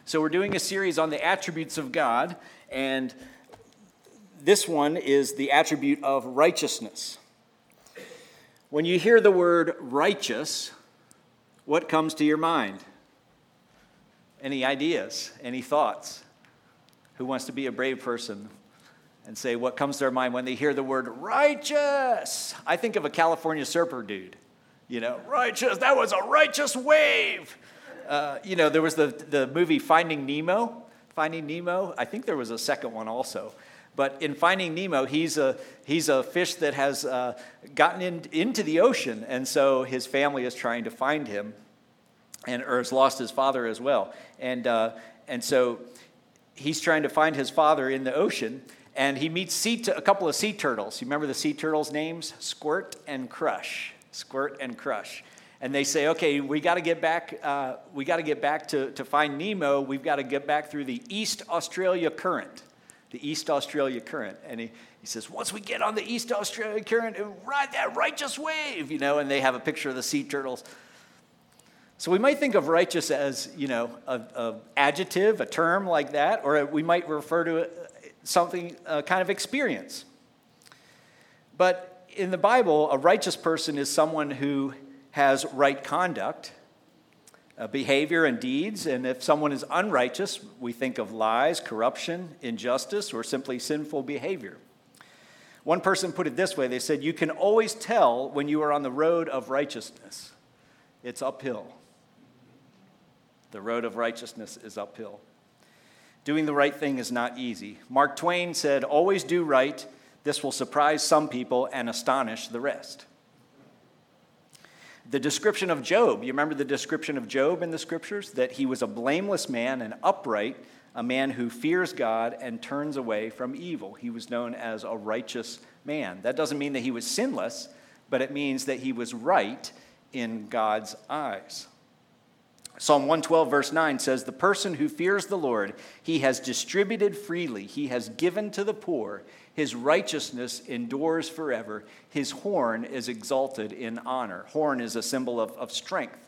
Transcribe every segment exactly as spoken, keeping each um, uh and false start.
So we're doing a series on the attributes of God, and this one is the attribute of righteousness. When you hear the word righteous, what comes to your mind? Any ideas? Any thoughts? Who wants to be a brave person and say what comes to their mind when they hear the word righteous? I think of a California Surfer dude. You know, righteous, that was a righteous wave. Uh, you know, there was the, the movie Finding Nemo. Finding Nemo, I think there was a second one also. But in Finding Nemo, he's a he's a fish that has uh, gotten in, into the ocean, and so his family is trying to find him, and or has lost his father as well. And uh, and so he's trying to find his father in the ocean, and he meets sea t- a couple of sea turtles. You remember the sea turtles' names? Squirt and Crush. Squirt and Crush. And they say, okay, we got to get back. Uh, we got to get back to, to find Nemo. We've got to get back through the East Australia Current, the East Australia Current. And he, he says, once we get on the East Australia Current, ride that righteous wave, you know. And they have a picture of the sea turtles. So we might think of righteous as, you know, a, a adjective, a term like that, or we might refer to it, something uh, kind of experience. But in the Bible, a righteous person is someone who has right conduct, uh, behavior and deeds. And if someone is unrighteous, we think of lies, corruption, injustice, or simply sinful behavior. One person put it this way. They said, you can always tell when you are on the road of righteousness. It's uphill. The road of righteousness is uphill. Doing the right thing is not easy. Mark Twain said, always do right. This will surprise some people and astonish the rest. The description of Job, you remember the description of Job in the scriptures? That he was a blameless man and upright, a man who fears God and turns away from evil. He was known as a righteous man. That doesn't mean that he was sinless, but it means that he was right in God's eyes. Psalm one twelve verse nine says, the person who fears the Lord, he has distributed freely. He has given to the poor. His righteousness endures forever. His horn is exalted in honor. Horn is a symbol of, of strength.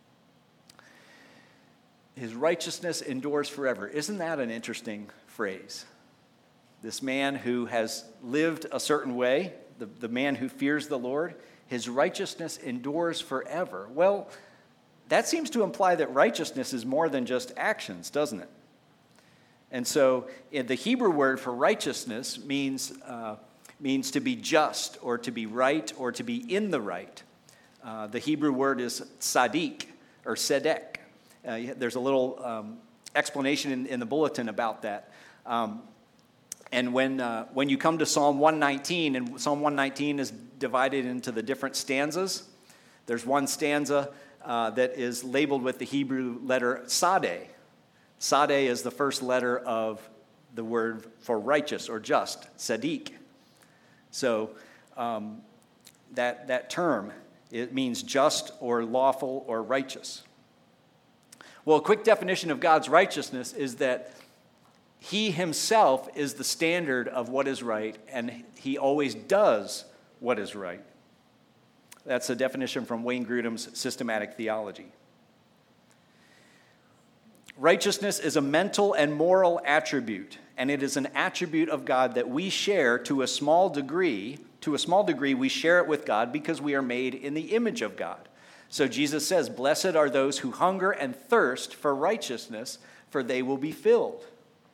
His righteousness endures forever. Isn't that an interesting phrase? This man who has lived a certain way, the, the man who fears the Lord, his righteousness endures forever. Well, that seems to imply that righteousness is more than just actions, doesn't it? And so the Hebrew word for righteousness means, uh, means to be just or to be right or to be in the right. Uh, the Hebrew word is tzaddik or tzedek. Uh, there's a little um, explanation in, in the bulletin about that. Um, and when, uh, when you come to Psalm one nineteen, and Psalm one nineteen is divided into the different stanzas, there's one stanza uh, that is labeled with the Hebrew letter Sadeh. Sadeh is the first letter of the word for righteous or just, tzaddik. So um, that, that term, it means just or lawful or righteous. Well, a quick definition of God's righteousness is that he himself is the standard of what is right, and he always does what is right. That's a definition from Wayne Grudem's Systematic Theology. Righteousness is a mental and moral attribute, and it is an attribute of God that we share to a small degree. To a small degree, we share it with God because we are made in the image of God. So Jesus says, blessed are those who hunger and thirst for righteousness, for they will be filled.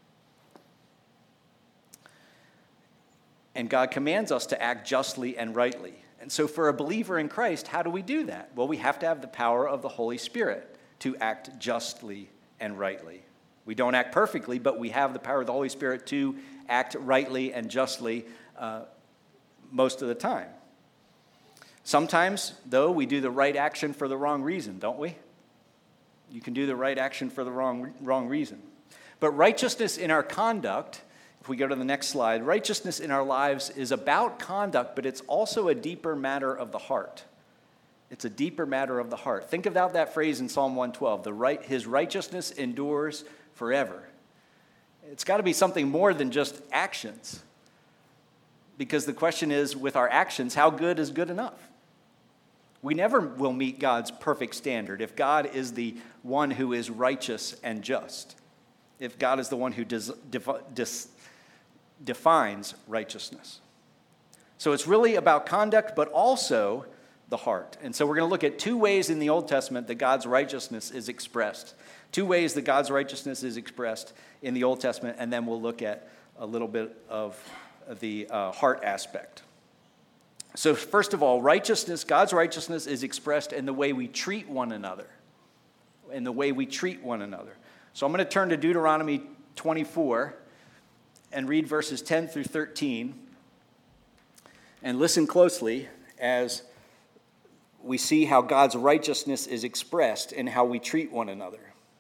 And God commands us to act justly and rightly. And so for a believer in Christ, how do we do that? Well, we have to have the power of the Holy Spirit to act justly and rightly. We don't act perfectly, but we have the power of the Holy Spirit to act rightly and justly uh, most of the time. Sometimes, though, we do the right action for the wrong reason, don't we? You can do the right action for the wrong, wrong reason. But righteousness in our conduct, if we go to the next slide, righteousness in our lives is about conduct, but it's also a deeper matter of the heart. It's a deeper matter of the heart. Think about that phrase in Psalm one twelve, the right, his righteousness endures forever. It's got to be something more than just actions. Because the question is, with our actions, how good is good enough? We never will meet God's perfect standard if God is the one who is righteous and just. if God is the one who des, defi, dis, defines righteousness. So it's really about conduct, but also the heart. And so we're going to look at two ways in the Old Testament that God's righteousness is expressed. Two ways that God's righteousness is expressed in the Old Testament, and then we'll look at a little bit of the uh, heart aspect. So first of all, righteousness, God's righteousness is expressed in the way we treat one another. In the way we treat one another. So I'm going to turn to Deuteronomy twenty-four and read verses ten through thirteen. And listen closely as we see how God's righteousness is expressed in how we treat one another.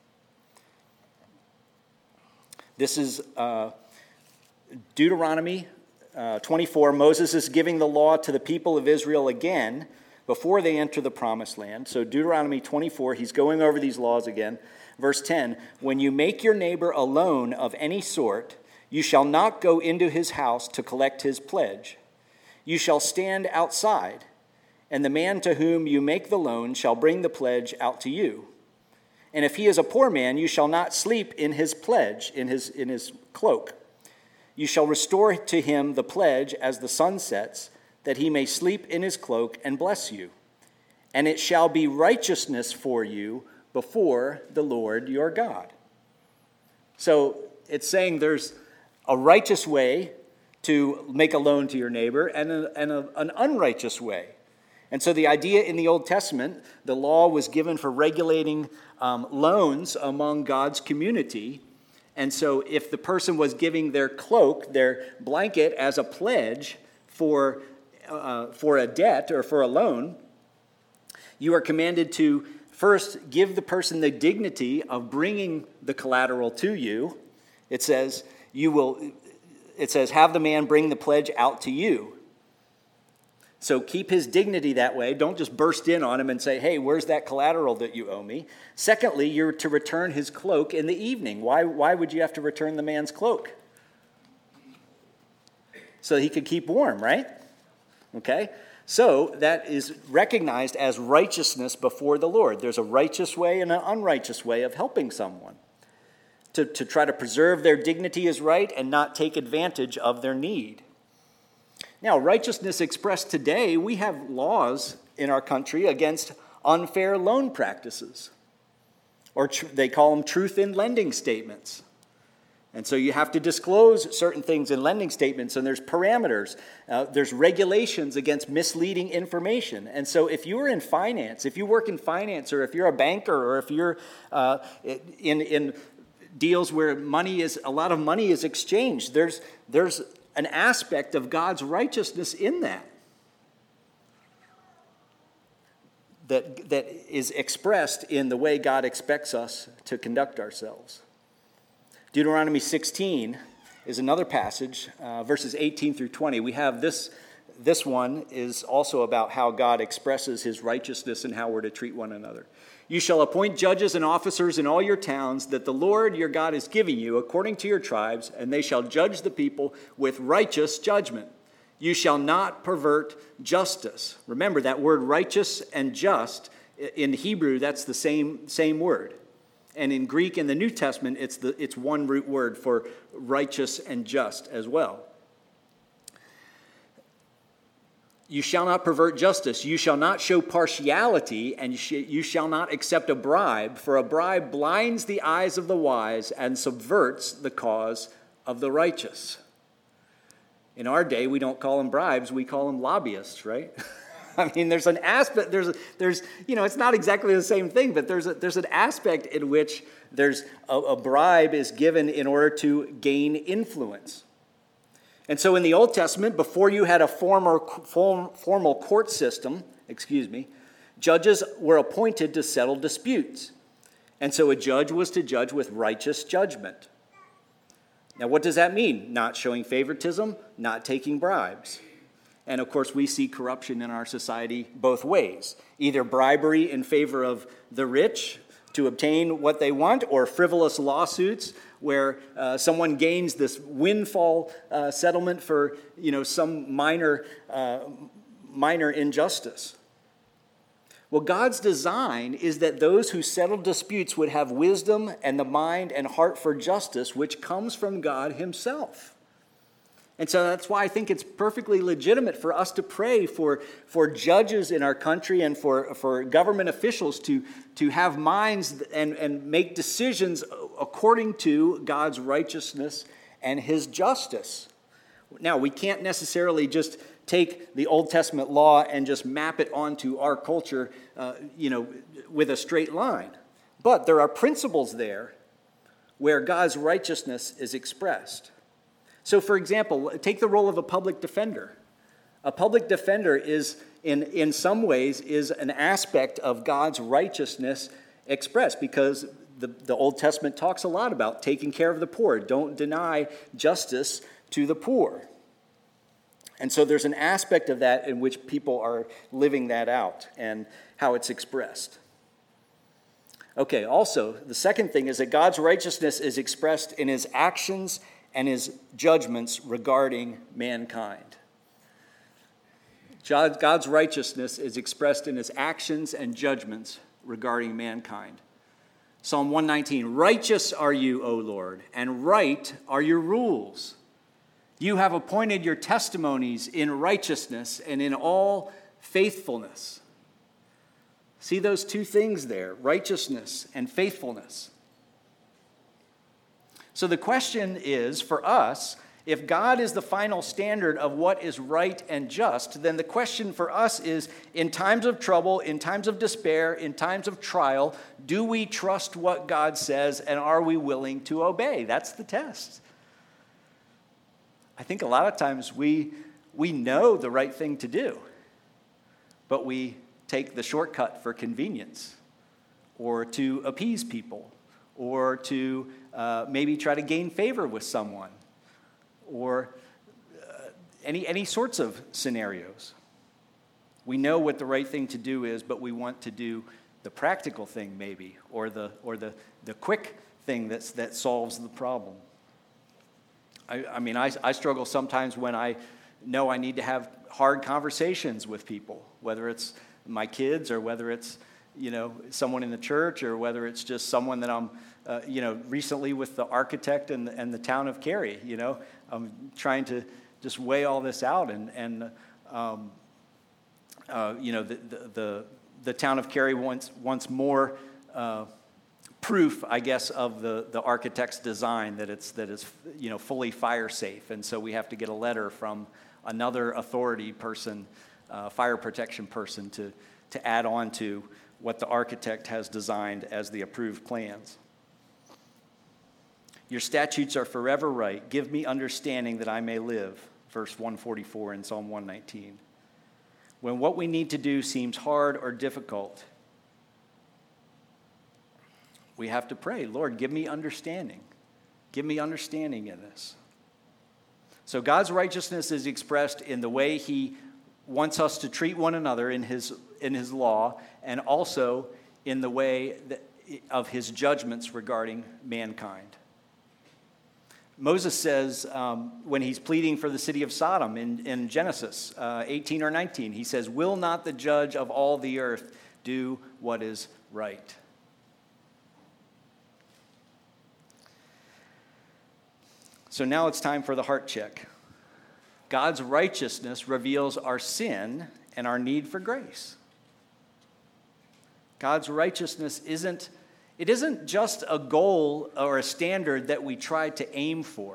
This is uh, Deuteronomy uh, twenty-four. Moses is giving the law to the people of Israel again before they enter the promised land. So Deuteronomy twenty-four, he's going over these laws again. Verse ten, when you make your neighbor a loan of any sort, you shall not go into his house to collect his pledge. You shall stand outside, and the man to whom you make the loan shall bring the pledge out to you. And if he is a poor man, you shall not sleep in his pledge, in his, in his cloak. You shall restore to him the pledge as the sun sets, that he may sleep in his cloak and bless you. And it shall be righteousness for you before the Lord your God. So it's saying there's a righteous way to make a loan to your neighbor and, a, and a, an unrighteous way. And so the idea in the Old Testament, the law was given for regulating um, loans among God's community. And so if the person was giving their cloak, their blanket, as a pledge for, uh, for a debt or for a loan, you are commanded to first give the person the dignity of bringing the collateral to you. It says, you will, it says, have the man bring the pledge out to you. So keep his dignity that way. Don't just burst in on him and say, hey, where's that collateral that you owe me? Secondly, you're to return his cloak in the evening. Why, why would you have to return the man's cloak? So he could keep warm, right? Okay? So that is recognized as righteousness before the Lord. There's a righteous way and an unrighteous way of helping someone. To, to try to preserve their dignity is right and not take advantage of their need. Now, righteousness expressed today, we have laws in our country against unfair loan practices. Or tr- they call them truth in lending statements. And so you have to disclose certain things in lending statements, and there's parameters. Uh, there's regulations against misleading information. And so if you're in finance, if you work in finance, or if you're a banker, or if you're uh, in, in deals where money is, a lot of money is exchanged, there's there's an aspect of God's righteousness in that, that that is expressed in the way God expects us to conduct ourselves. Deuteronomy sixteen is another passage, uh, verses eighteen through twenty. We have this, this one is also about how God expresses his righteousness and how we're to treat one another. You shall appoint judges and officers in all your towns that the Lord your God is giving you according to your tribes, and they shall judge the people with righteous judgment. You shall not pervert justice. Remember that word righteous and just, in Hebrew, that's the same, same word. And in Greek, in the New Testament, it's the it's one root word for righteous and just as well. You shall not pervert justice. You shall not show partiality, and you shall not accept a bribe, for a bribe blinds the eyes of the wise and subverts the cause of the righteous. In our day, we don't call them bribes, we call them lobbyists, right? I mean, there's an aspect, there's, there's, you know, it's not exactly the same thing, but there's a, there's an aspect in which there's a, a bribe is given in order to gain influence. And so in the Old Testament, before you had a former, form, formal court system, excuse me, judges were appointed to settle disputes. And so a judge was to judge with righteous judgment. Now, what does that mean? Not showing favoritism, not taking bribes. And of course, we see corruption in our society both ways. Either bribery in favor of the rich to obtain what they want, or frivolous lawsuits where uh, someone gains this windfall uh, settlement for, you know, some minor, uh, minor injustice. Well, God's design is that those who settle disputes would have wisdom and the mind and heart for justice, which comes from God himself. And so that's why I think it's perfectly legitimate for us to pray for, for judges in our country and for, for government officials to, to have minds and, and make decisions according to God's righteousness and his justice. Now, we can't necessarily just take the Old Testament law and just map it onto our culture, uh, you know, with a straight line. But there are principles there where God's righteousness is expressed. So, for example, take the role of a public defender. A public defender is, in, in some ways, is an aspect of God's righteousness expressed, because the, the Old Testament talks a lot about taking care of the poor. Don't deny justice to the poor. And so there's an aspect of that in which people are living that out and how it's expressed. Okay, also, the second thing is that God's righteousness is expressed in his actions and his judgments regarding mankind. God's righteousness is expressed in his actions and judgments regarding mankind. Psalm one nineteen, righteous are you, O Lord, and right are your rules. You have appointed your testimonies in righteousness and in all faithfulness. See those two things there, righteousness and faithfulness. So the question is, for us, if God is the final standard of what is right and just, then the question for us is, in times of trouble, in times of despair, in times of trial, do we trust what God says and are we willing to obey? That's the test. I think a lot of times we, we know the right thing to do, but we take the shortcut for convenience or to appease people or to uh, maybe try to gain favor with someone or uh, any, any sorts of scenarios. We know what the right thing to do is, but we want to do the practical thing maybe or the, or the, the quick thing that's, that solves the problem. I, I mean, I, I struggle sometimes when I know I need to have hard conversations with people, whether it's my kids or whether it's, you know, someone in the church or whether it's just someone that I'm, uh, you know, recently with the architect and, and the town of Cary, you know, I'm trying to just weigh all this out and, and um, uh, you know, the, the, the, the town of Cary wants, wants more uh, proof, I guess, of the, the architect's design that it's that it's you know fully fire safe, and so we have to get a letter from another authority person, uh, fire protection person, to to add on to what the architect has designed as the approved plans. Your statutes are forever right. Give me understanding that I may live. Verse one forty-four in Psalm one nineteen. When what we need to do seems hard or difficult, we have to pray, Lord, give me understanding. Give me understanding in this. So God's righteousness is expressed in the way he wants us to treat one another in his, in his law, and also in the way that, of his judgments regarding mankind. Moses says, um, when he's pleading for the city of Sodom in, in Genesis uh, eighteen or nineteen, he says, will not the judge of all the earth do what is right? So now it's time for the heart check. God's righteousness reveals our sin and our need for grace. God's righteousness isn't, it isn't just a goal or a standard that we try to aim for.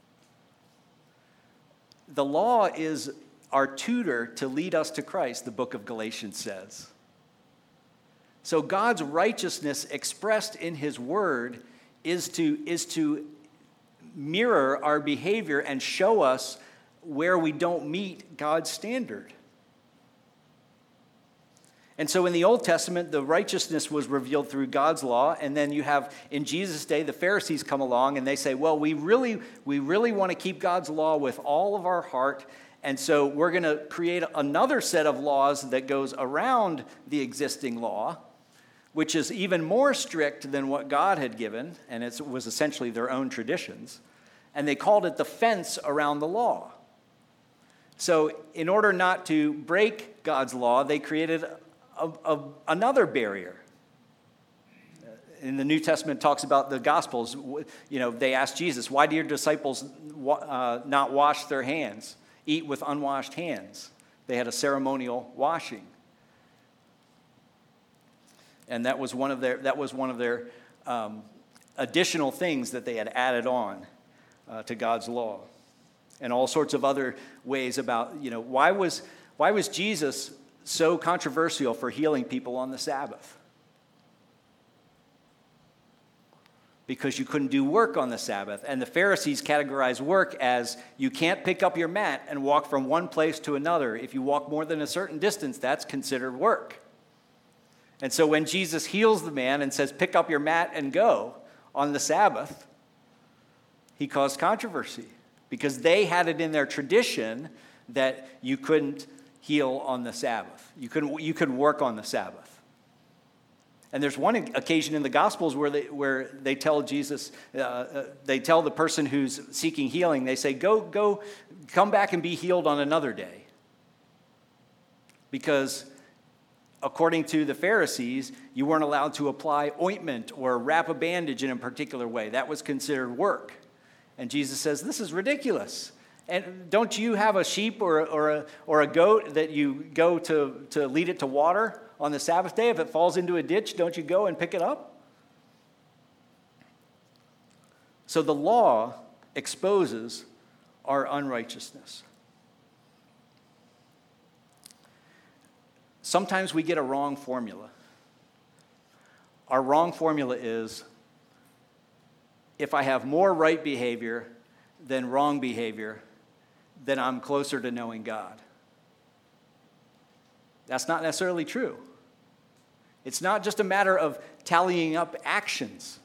The law is our tutor to lead us to Christ, the book of Galatians says. So God's righteousness expressed in his word is to, is to mirror our behavior and show us where we don't meet God's standard. And so in the Old Testament, the righteousness was revealed through God's law, and then you have, in Jesus' day, the Pharisees come along and they say, well, we really, we really want to keep God's law with all of our heart, and so we're going to create another set of laws that goes around the existing law, which is even more strict than what God had given, and it was essentially their own traditions. And they called it the fence around the law. So in order not to break God's law, they created a, a, another barrier. In the New Testament, it talks about the Gospels. You know, they asked Jesus, why do your disciples uh, not wash their hands, eat with unwashed hands? They had a ceremonial washing. And that was one of their, that was one of their um, additional things that they had added on uh, to God's law. And all sorts of other ways about, you know, why was, why was Jesus so controversial for healing people on the Sabbath? Because you couldn't do work on the Sabbath. And the Pharisees categorized work as you can't pick up your mat and walk from one place to another. If you walk more than a certain distance, that's considered work. And so when Jesus heals the man and says, pick up your mat and go on the Sabbath, he caused controversy because they had it in their tradition that you couldn't heal on the Sabbath. You couldn't, you couldn't work on the Sabbath. And there's one occasion in the Gospels where they where they tell Jesus, uh, uh, they tell the person who's seeking healing, they say, go, go, come back and be healed on another day. Because according to the Pharisees, you weren't allowed to apply ointment or wrap a bandage in a particular way. That was considered work. And Jesus says, this is ridiculous. And don't you have a sheep or, or, a, or a goat that you go to, to lead it to water on the Sabbath day? If it falls into a ditch, don't you go and pick it up? So the law exposes our unrighteousness. Sometimes we get a wrong formula. Our wrong formula is, if I have more right behavior than wrong behavior, then I'm closer to knowing God. That's not necessarily true. It's not just a matter of tallying up actions.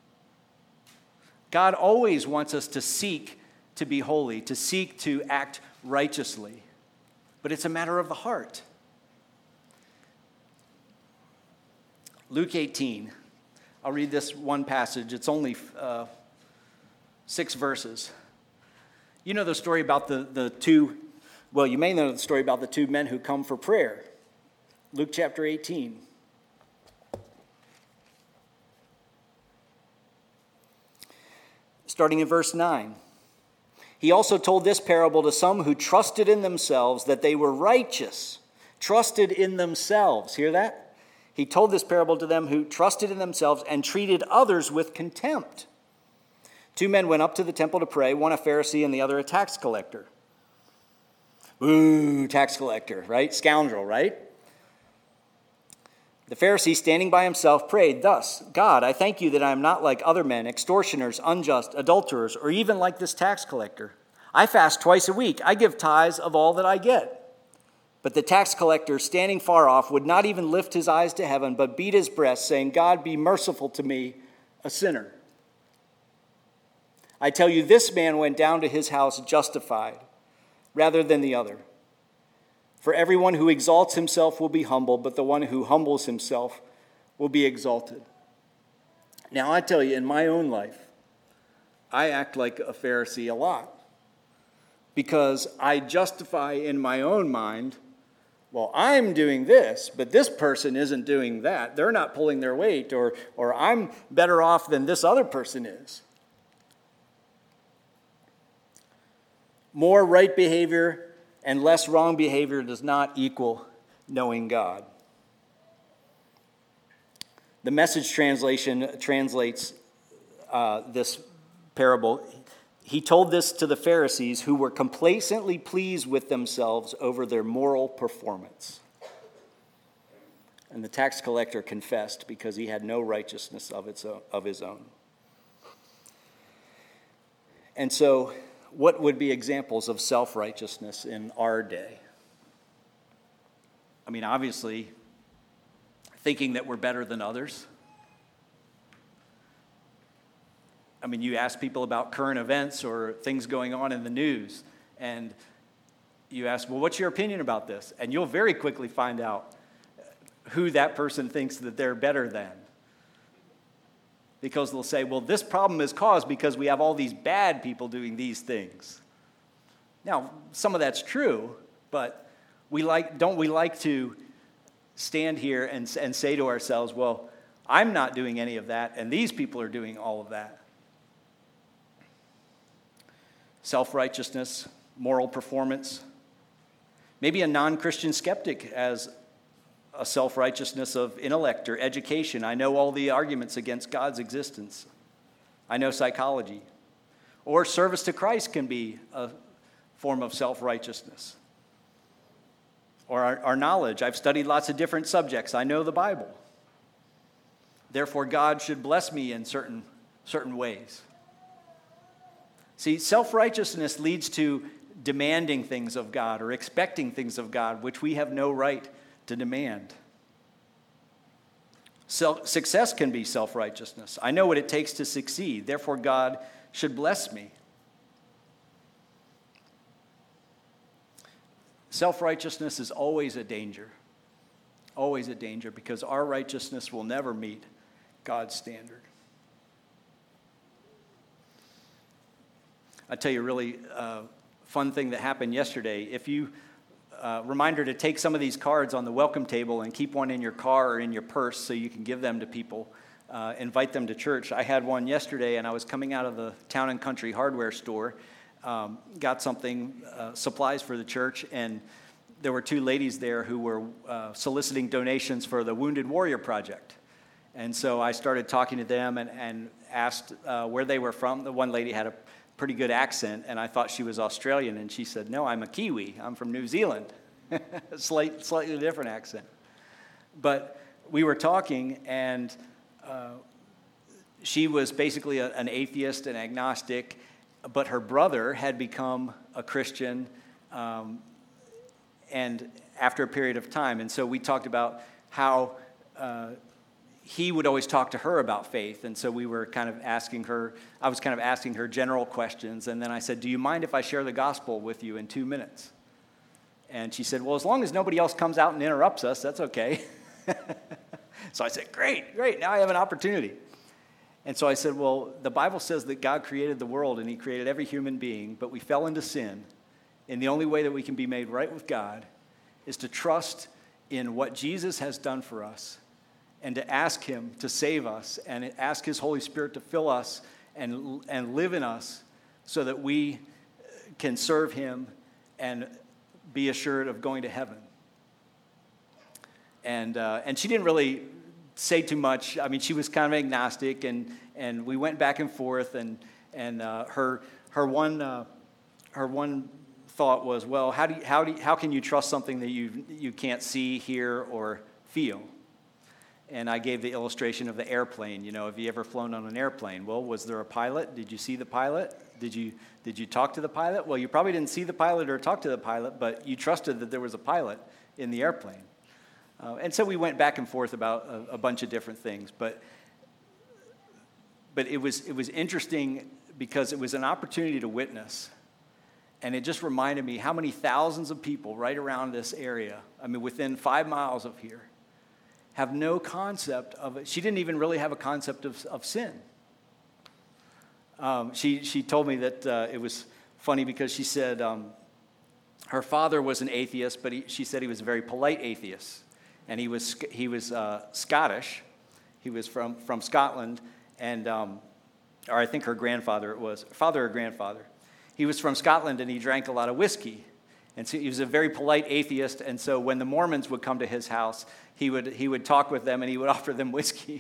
God always wants us to seek to be holy, to seek to act righteously. But it's a matter of the heart. Luke eighteen. I'll read this one passage. It's only uh, six verses. You know the story about the, the two, well, you may know the story about the two men who come for prayer. Luke chapter eighteen. Starting in verse nine. He also told this parable to some who trusted in themselves that they were righteous. Trusted in themselves. Hear that? He told this parable to them who trusted in themselves and treated others with contempt. Two men went up to the temple to pray, one a Pharisee and the other a tax collector. Ooh, tax collector, right? Scoundrel, right? The Pharisee, standing by himself, prayed thus, God, I thank you that I am not like other men, extortioners, unjust, adulterers, or even like this tax collector. I fast twice a week. I give tithes of all that I get. But the tax collector, standing far off, would not even lift his eyes to heaven, but beat his breast, saying, God, be merciful to me, a sinner. I tell you, this man went down to his house justified, rather than the other. For everyone who exalts himself will be humbled, but the one who humbles himself will be exalted. Now, I tell you, in my own life, I act like a Pharisee a lot. Because I justify in my own mind, well, I'm doing this, but this person isn't doing that. They're not pulling their weight, or, or I'm better off than this other person is. More right behavior and less wrong behavior does not equal knowing God. The Message translation translates uh, this parable. He told this to the Pharisees who were complacently pleased with themselves over their moral performance. And the tax collector confessed because he had no righteousness of, its own, of his own. And so, what would be examples of self-righteousness in our day? I mean, obviously, thinking that we're better than others. I mean, you ask people about current events or things going on in the news, and you ask, well, what's your opinion about this? And you'll very quickly find out who that person thinks that they're better than. Because they'll say, well, this problem is caused because we have all these bad people doing these things. Now, some of that's true, but we like, don't we like to stand here and, and say to ourselves, well, I'm not doing any of that, and these people are doing all of that. Self-righteousness, moral performance. Maybe a non-Christian skeptic as a self-righteousness of intellect or education. I know all the arguments against God's existence. I know psychology. Or service to Christ can be a form of self-righteousness. Or our, our knowledge. I've studied lots of different subjects. I know the Bible. Therefore, God should bless me in certain, certain ways. See, self-righteousness leads to demanding things of God or expecting things of God, which we have no right to demand. Self, success can be self-righteousness. I know what it takes to succeed. Therefore, God should bless me. Self-righteousness is always a danger. Always a danger, because our righteousness will never meet God's standard. I'll tell you a really uh, fun thing that happened yesterday. If you, uh, reminder to take some of these cards on the welcome table and keep one in your car or in your purse so you can give them to people, uh, invite them to church. I had one yesterday, and I was coming out of the Town and Country hardware store, um, got something, uh, supplies for the church, and there were two ladies there who were uh, soliciting donations for the Wounded Warrior Project. And so I started talking to them and, and asked uh, where they were from. The one lady had a pretty good accent, and I thought she was Australian, and she said, no, I'm a Kiwi. I'm from New Zealand. Slight, slightly different accent. But we were talking, and uh, she was basically a, an atheist and agnostic, but her brother had become a Christian um, and after a period of time. And so we talked about how uh, he would always talk to her about faith, and so we were kind of asking her, I was kind of asking her general questions, and then I said, do you mind if I share the gospel with you in two minutes? And she said, well, as long as nobody else comes out and interrupts us, that's okay. So I said, great, great, now I have an opportunity. And so I said, well, the Bible says that God created the world, and he created every human being, but we fell into sin, and the only way that we can be made right with God is to trust in what Jesus has done for us, and to ask him to save us, and ask his Holy Spirit to fill us and, and live in us so that we can serve him and be assured of going to heaven. And uh, and she didn't really say too much. I mean, she was kind of agnostic, and, and we went back and forth, and and uh, her her one uh, her one thought was, well, how do you, how do you, how can you trust something that you you can't see, hear, or feel? And I gave the illustration of the airplane. You know, have you ever flown on an airplane? Well, was there a pilot? Did you see the pilot? Did you did you talk to the pilot? Well, you probably didn't see the pilot or talk to the pilot, but you trusted that there was a pilot in the airplane. Uh, and so we went back and forth about a, a bunch of different things. But but it was it was interesting because it was an opportunity to witness. And it just reminded me how many thousands of people right around this area, I mean, within five miles of here, have no concept of it. She didn't even really have a concept of, of sin. Um, she, she told me that uh, it was funny because she said um, her father was an atheist, but he, she said he was a very polite atheist. And he was, he was uh, Scottish. He was from, from Scotland, and um, or I think her grandfather it was, father or grandfather. He was from Scotland, and he drank a lot of whiskey. And so he was a very polite atheist, and so when the Mormons would come to his house, he would he would talk with them, and he would offer them whiskey.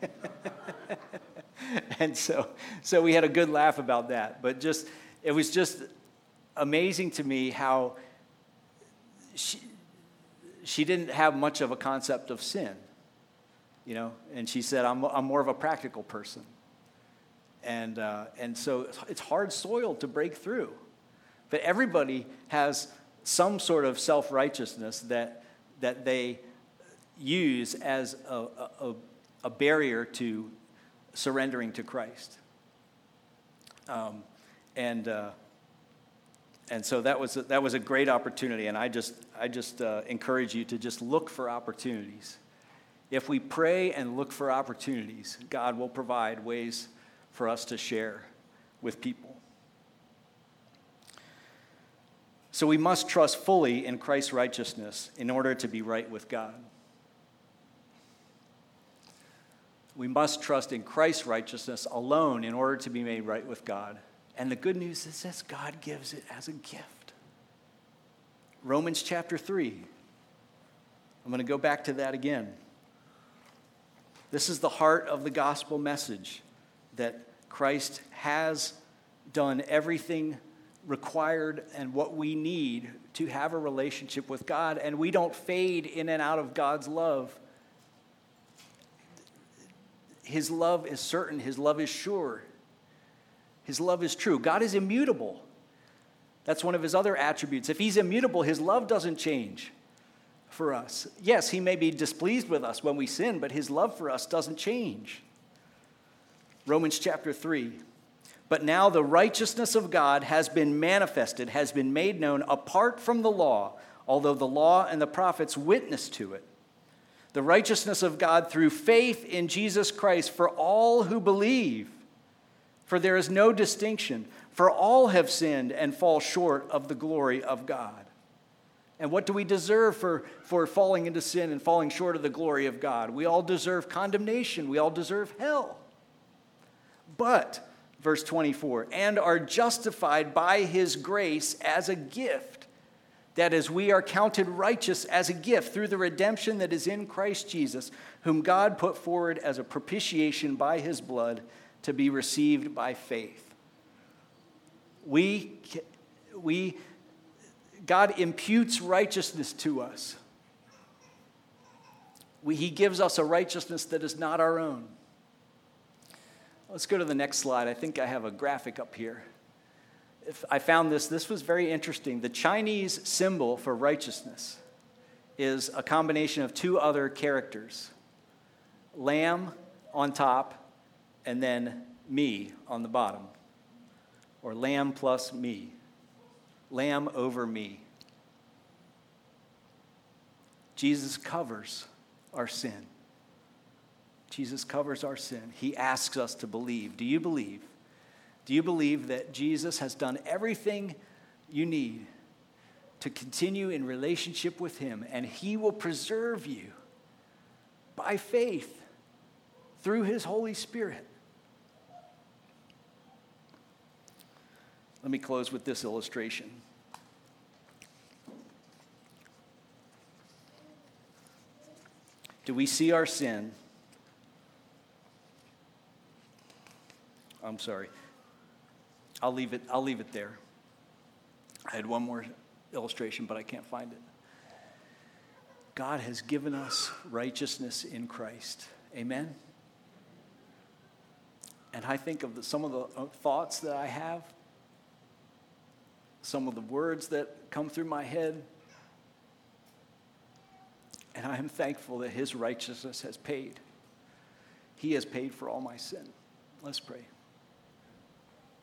And so so we had a good laugh about that. But just it was just amazing to me how she she didn't have much of a concept of sin, you know. And she said, "I'm I'm more of a practical person," and uh, and so it's hard soil to break through. But everybody has some sort of self-righteousness that that they use as a, a, a barrier to surrendering to Christ. Um, and uh, and so that was a, that was a great opportunity, and I just I just uh, encourage you to just look for opportunities. If we pray and look for opportunities, God will provide ways for us to share with people. So we must trust fully in Christ's righteousness in order to be right with God. We must trust in Christ's righteousness alone in order to be made right with God. And the good news is this: God gives it as a gift. Romans chapter three. I'm going to go back to that again. This is the heart of the gospel message, that Christ has done everything required and what we need to have a relationship with God, and we don't fade in and out of God's love. His love is certain. His love is sure. His love is true. God is immutable. That's one of his other attributes. If he's immutable, his love doesn't change for us. Yes, he may be displeased with us when we sin, but his love for us doesn't change. Romans chapter three. But now the righteousness of God has been manifested, has been made known apart from the law, although the law and the prophets witness to it. The righteousness of God through faith in Jesus Christ for all who believe. For there is no distinction, for all have sinned and fall short of the glory of God. And what do we deserve for, for falling into sin and falling short of the glory of God? We all deserve condemnation. We all deserve hell. But, verse twenty-four, and are justified by his grace as a gift. That is, we are counted righteous as a gift through the redemption that is in Christ Jesus, whom God put forward as a propitiation by his blood to be received by faith. We, we, God imputes righteousness to us. We, he gives us a righteousness that is not our own. Let's go to the next slide. I think I have a graphic up here. If I found this, this was very interesting. The Chinese symbol for righteousness is a combination of two other characters. Lamb on top, and then me on the bottom. Or lamb plus me. Lamb over me. Jesus covers our sin. Jesus covers our sin. He asks us to believe. Do you believe? Do you believe that Jesus has done everything you need to continue in relationship with him, and he will preserve you by faith through his Holy Spirit? Let me close with this illustration. Do we see our sin? I'm sorry. I'll leave it, I'll leave it there. I had one more illustration, but I can't find it. God has given us righteousness in Christ. Amen? And I think of the, some of the thoughts that I have, some of the words that come through my head, and I am thankful that his righteousness has paid. He has paid for all my sin. Let's pray.